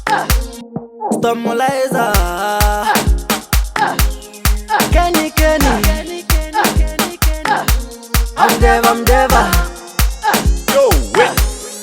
Stomolizer Kenny I'm Deva Yo, wait.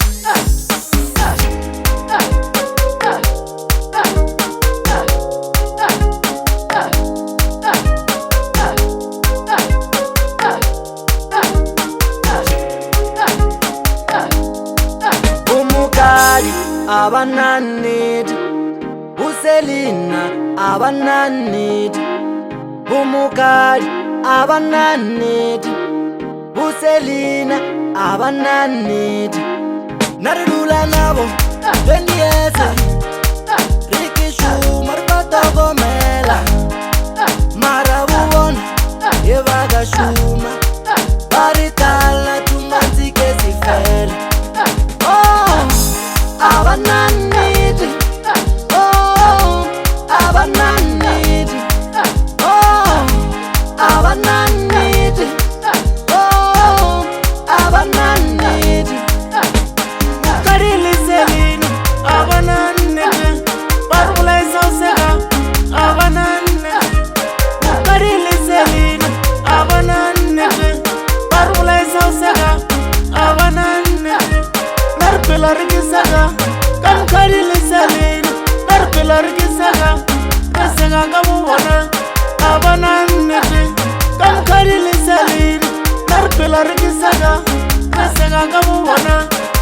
Umukali abananid Uselina abananid Umukali abananid Uselina abananid Narilula nabo 20 years Ricky Shumar Patogomela Marabubon Yevaga Shuma Baritala tumanzi kesifela Oh abananid Oh abananid Oh abananid Oh abananid Karili selina abananid Barulay sosega abananid Karili selina abananid Barulay sosega abananid Narpelar gisaga kam karili selina Narpelar gisaga Kasega kamubona abananid kam karili selina Narpelar gisaga Kasega kamubona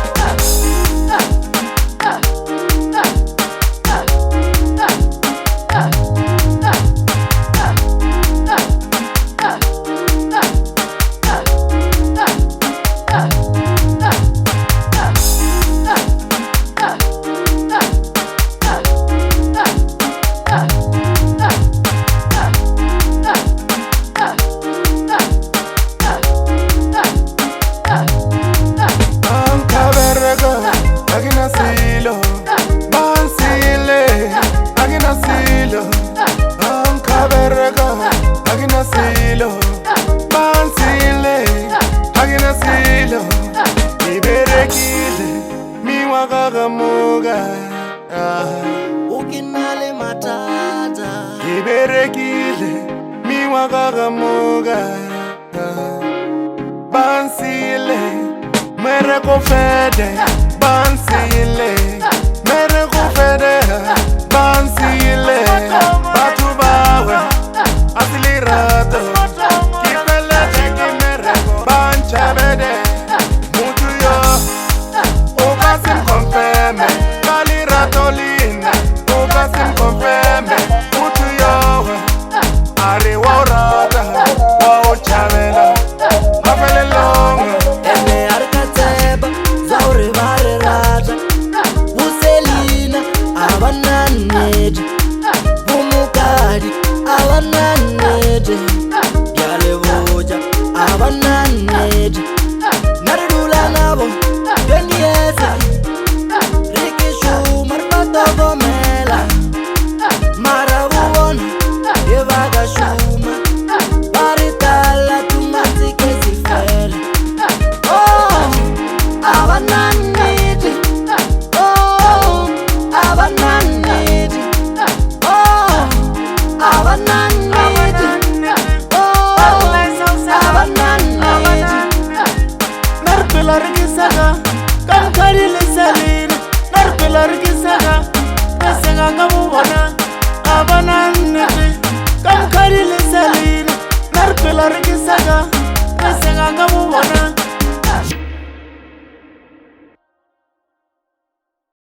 Ukinale matata Iberekile, miwa kakamuga Bansile, mere kofede Bansile